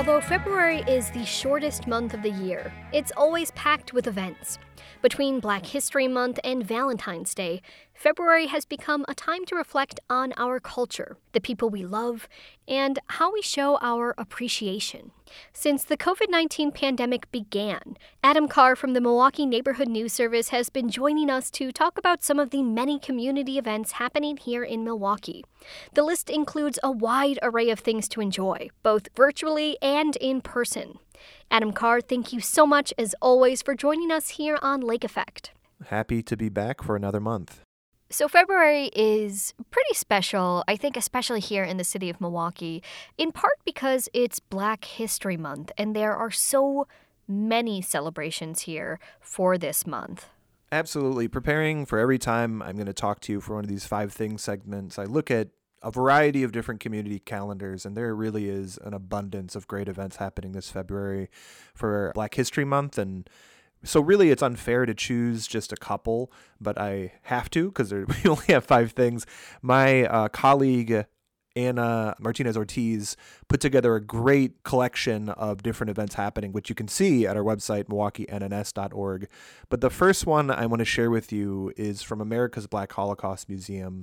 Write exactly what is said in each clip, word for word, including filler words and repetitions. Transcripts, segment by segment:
Although February is the shortest month of the year, it's always packed with events. Between Black History Month and Valentine's Day, February has become a time to reflect on our culture, the people we love, and how we show our appreciation. Since the covid nineteen pandemic began, Adam Carr from the Milwaukee Neighborhood News Service has been joining us to talk about some of the many community events happening here in Milwaukee. The list includes a wide array of things to enjoy, both virtually and in person. Adam Carr, thank you so much, as always, for joining us here on Lake Effect. Happy to be back for another month. So February is pretty special, I think especially here in the city of Milwaukee, in part because it's Black History Month, and there are so many celebrations here for this month. Absolutely. Preparing for every time I'm going to talk to you for one of these five things segments, I look at a variety of different community calendars, and there really is an abundance of great events happening this February for Black History Month. And so really it's unfair to choose just a couple, but I have to because we only have five things. My uh, colleague Anna Martinez-Ortiz put together a great collection of different events happening, which you can see at our website, milwaukee n n s dot org. But the first one I want to share with you is from America's Black Holocaust Museum.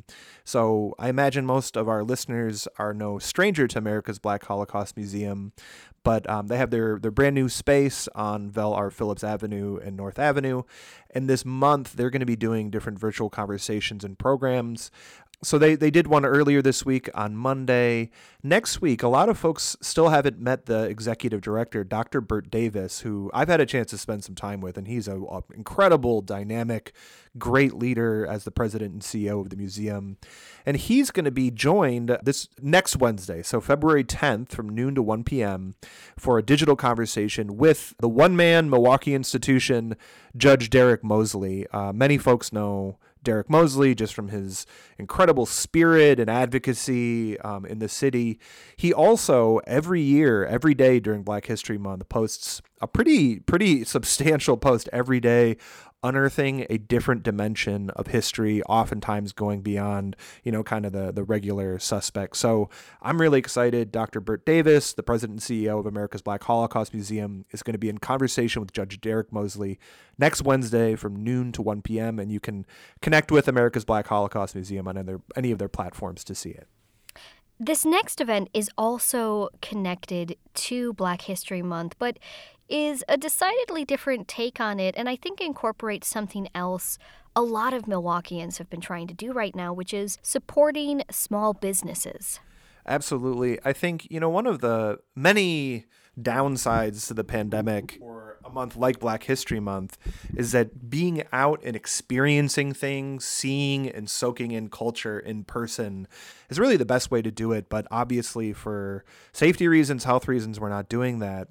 So I imagine most of our listeners are no stranger to America's Black Holocaust Museum, but um, they have their, their brand new space on Vel R. Phillips Avenue and North Avenue. And this month, they're going to be doing different virtual conversations and programs. So they, they did one earlier this week on Monday. Next week, a lot of folks still haven't met the executive director, Doctor Bert Davis, who I've had a chance to spend some time with, and he's an incredible, dynamic, great leader as the president and C E O of the museum. And he's going to be joined this next Wednesday, so February tenth from noon to one p.m. for a digital conversation with the one-man Milwaukee institution, Judge Derek Mosley. Uh, many folks know Derek Mosley just from his incredible spirit and advocacy um, in the city. He also, every year, every day during Black History Month, posts a pretty, pretty substantial post every day, unearthing a different dimension of history, oftentimes going beyond, you know, kind of the, the regular suspects. So I'm really excited. Doctor Bert Davis, the president and C E O of America's Black Holocaust Museum, is going to be in conversation with Judge Derek Mosley next Wednesday from noon to one p.m. And you can connect with America's Black Holocaust Museum on other, any of their platforms to see it. This next event is also connected to Black History Month, but is a decidedly different take on it, and I think incorporates something else a lot of Milwaukeeans have been trying to do right now, which is supporting small businesses. Absolutely. I think, you know, one of the many downsides to the pandemic or a month like Black History Month is that being out and experiencing things, seeing and soaking in culture in person is really the best way to do it. But obviously for safety reasons, health reasons, we're not doing that.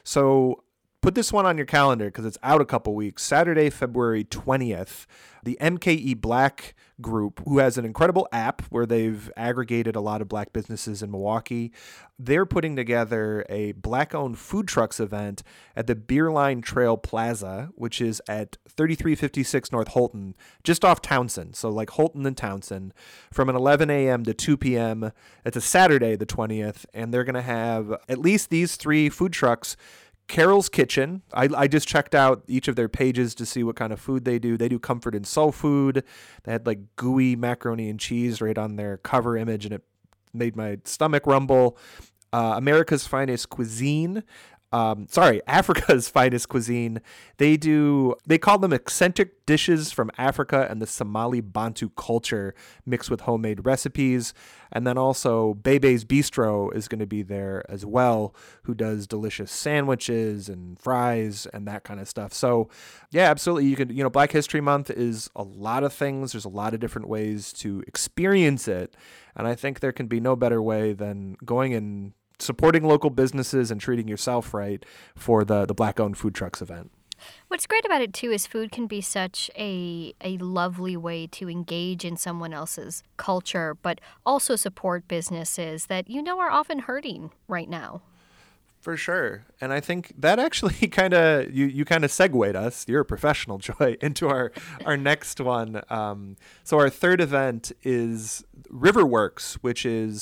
So put this one on your calendar because it's out a couple weeks. Saturday, February twentieth, the M K E Black Group, who has an incredible app where they've aggregated a lot of Black businesses in Milwaukee, they're putting together a Black-owned food trucks event at the Beerline Trail Plaza, which is at thirty-three fifty-six North Holton, just off Townsend. So like Holton and Townsend, from an eleven a.m. to two p.m. It's a Saturday, the twentieth, and they're going to have at least these three food trucks. Carol's Kitchen. I, I just checked out each of their pages to see what kind of food they do. They do comfort and soul food. They had like gooey macaroni and cheese right on their cover image, and it made my stomach rumble. Uh, America's Finest Cuisine. Um, sorry, Africa's Finest Cuisine. They do, they call them eccentric dishes from Africa and the Somali Bantu culture mixed with homemade recipes. And then also Bebe's Bistro is going to be there as well, who does delicious sandwiches and fries and that kind of stuff. So yeah, absolutely. You could, you know, Black History Month is a lot of things. There's a lot of different ways to experience it. And I think there can be no better way than going and supporting local businesses and treating yourself right for the, the Black-owned food trucks event. What's great about it, too, is food can be such a a lovely way to engage in someone else's culture, but also support businesses that you know are often hurting right now. For sure. And I think that actually kind of, you, you kind of segued us, you're a professional, Joy, into our, our next one. Um, so our third event is Riverworks, which is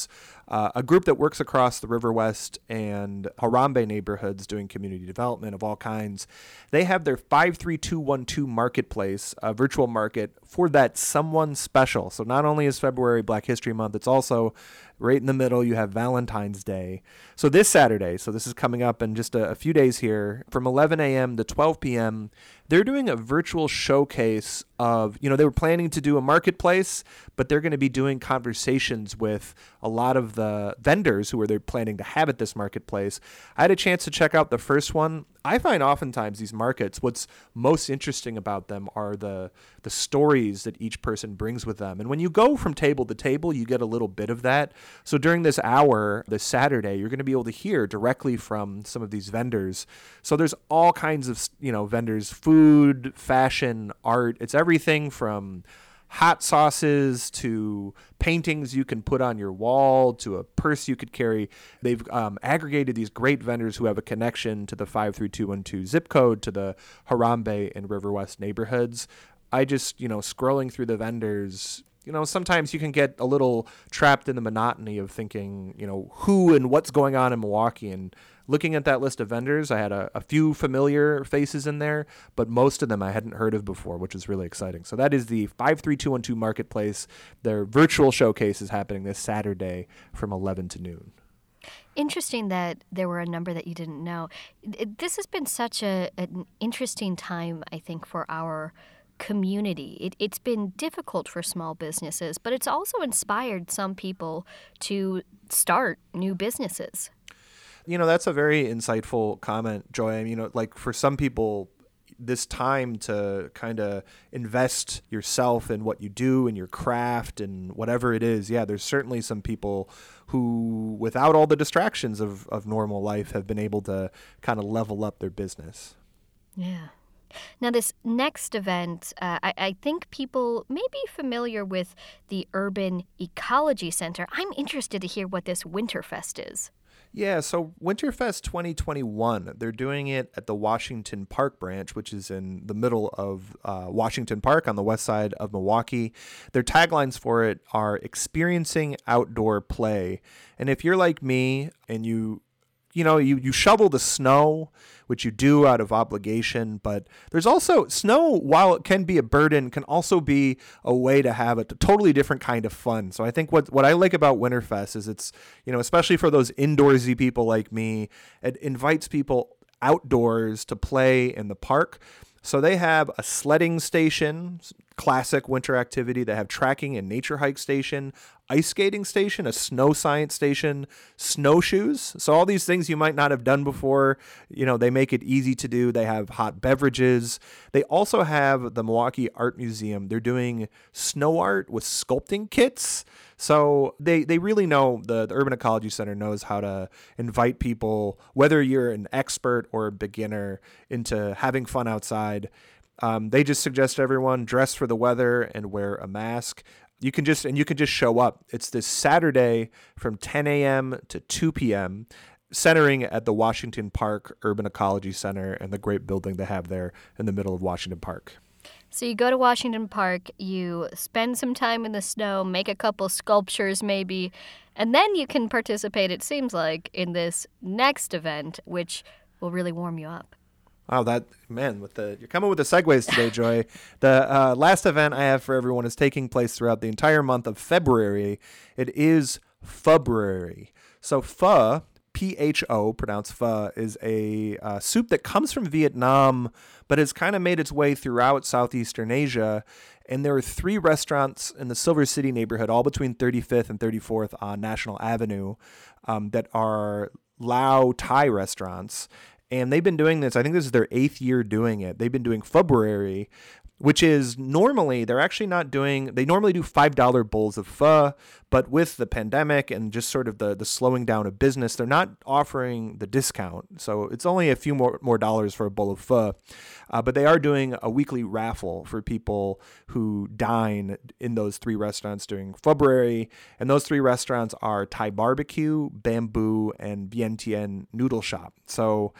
uh, a group that works across the River West and Harambe neighborhoods doing community development of all kinds. They have their five three two one two marketplace, a virtual market for that someone special. So not only is February Black History Month, it's also right in the middle, you have Valentine's Day. So this Saturday, so this is coming up in just a, a few days here, from eleven a.m. to twelve p.m., they're doing a virtual showcase of, you know, they were planning to do a marketplace, but they're going to be doing conversations with a lot of the vendors who are they planning to have at this marketplace. I had a chance to check out the first one. I find oftentimes these markets, what's most interesting about them are the the stories that each person brings with them. And when you go from table to table, you get a little bit of that. So during this hour, this Saturday, you're going to be able to hear directly from some of these vendors. So there's all kinds of, you know, vendors, food, fashion, art. It's everything from hot sauces to paintings you can put on your wall to a purse you could carry. They've um, aggregated these great vendors who have a connection to the five three two one two zip code, to the Harambe and River West neighborhoods. I just, you know, scrolling through the vendors, you know, sometimes you can get a little trapped in the monotony of thinking, you know, who and what's going on in Milwaukee. And looking at that list of vendors, I had a, a few familiar faces in there, but most of them I hadn't heard of before, which is really exciting. So that is the five three two one two Marketplace. Their virtual showcase is happening this Saturday from eleven to noon. Interesting that there were a number that you didn't know. This has been such a, an interesting time, I think, for our community. It, it's been difficult for small businesses, but it's also inspired some people to start new businesses. You know, that's a very insightful comment, Joy. I mean, you know, like for some people, this time to kind of invest yourself in what you do and your craft and whatever it is. Yeah, there's certainly some people who, without all the distractions of, of normal life, have been able to kind of level up their business. Yeah. Now, this next event, uh, I, I think people may be familiar with the Urban Ecology Center. I'm interested to hear what this Winterfest is. Yeah, so Winterfest twenty twenty-one, they're doing it at the Washington Park branch, which is in the middle of uh, Washington Park on the west side of Milwaukee. Their taglines for it are experiencing outdoor play. And if you're like me and you You know, you, you shovel the snow, which you do out of obligation, but there's also snow, while it can be a burden, can also be a way to have a totally different kind of fun. So I think what, what I like about Winterfest is it's, you know, especially for those indoorsy people like me, it invites people outdoors to play in the park. So they have a sledding station, classic winter activity. They have tracking and nature hike station, ice skating station, a snow science station, snowshoes. So all these things you might not have done before, you know, they make it easy to do. They have hot beverages. They also have the Milwaukee Art Museum. They're doing snow art with sculpting kits. So they, they really know, the, the Urban Ecology Center knows how to invite people, whether you're an expert or a beginner, into having fun outside. Um, they just suggest everyone dress for the weather and wear a mask. You can just and you can just show up. It's this Saturday from ten a.m. to two p.m., centering at the Washington Park Urban Ecology Center and the great building they have there in the middle of Washington Park. So you go to Washington Park, you spend some time in the snow, make a couple sculptures maybe, and then you can participate, it seems like, in this next event, which will really warm you up. Wow, that, man, with the you're coming with the segues today, Joy. The uh, last event I have for everyone is taking place throughout the entire month of February. It is February. So pho, P H O, pronounced pho, is a uh, soup that comes from Vietnam, but has kind of made its way throughout Southeastern Asia. And there are three restaurants in the Silver City neighborhood, all between thirty-fifth and thirty-fourth on National Avenue, um, that are Lao Thai restaurants. And they've been doing this, I think this is their eighth year doing it. They've been doing February, which is normally, they're actually not doing, they normally do five dollar bowls of pho, but with the pandemic and just sort of the, the slowing down of business, they're not offering the discount. So it's only a few more, more dollars for a bowl of pho. Uh, but they are doing a weekly raffle for people who dine in those three restaurants during February. And those three restaurants are Thai Barbecue, Bamboo, and Bien Tien Noodle Shop. So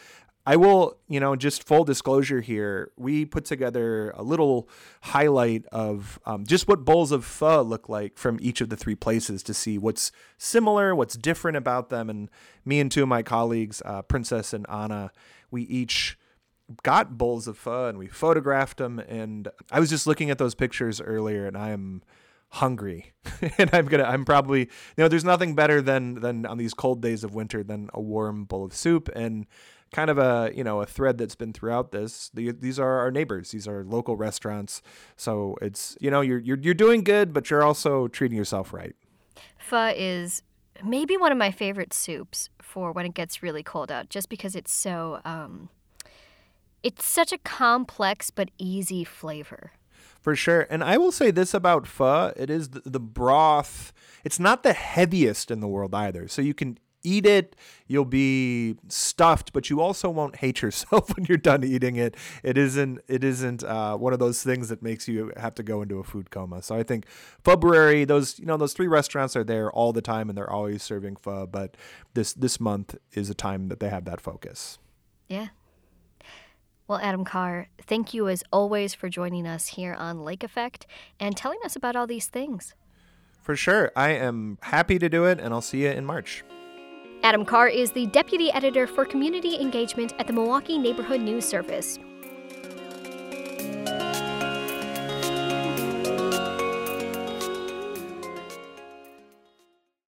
I will, you know, just full disclosure here, we put together a little highlight of um, just what bowls of pho look like from each of the three places to see what's similar, what's different about them. And me and two of my colleagues, uh, Princess and Anna, we each got bowls of pho and we photographed them. And I was just looking at those pictures earlier and I am hungry and I'm gonna I'm probably, you know, there's nothing better than than on these cold days of winter than a warm bowl of soup. And kind of a, you know, a thread that's been throughout this, the, these are our neighbors, these are local restaurants, so it's, you know, you're you're you're doing good, but you're also treating yourself right. Pho is maybe one of my favorite soups for when it gets really cold out, just because it's so um it's such a complex but easy flavor. For sure. And I will say this about pho. It is the, the broth. It's not the heaviest in the world either. So you can eat it. You'll be stuffed, but you also won't hate yourself when you're done eating it. It isn't It isn't uh, one of those things that makes you have to go into a food coma. So I think February, those, you know, those three restaurants are there all the time and they're always serving pho. But this, this month is a time that they have that focus. Yeah. Well, Adam Carr, thank you as always for joining us here on Lake Effect and telling us about all these things. For sure. I am happy to do it, and I'll see you in March. Adam Carr is the Deputy Editor for Community Engagement at the Milwaukee Neighborhood News Service.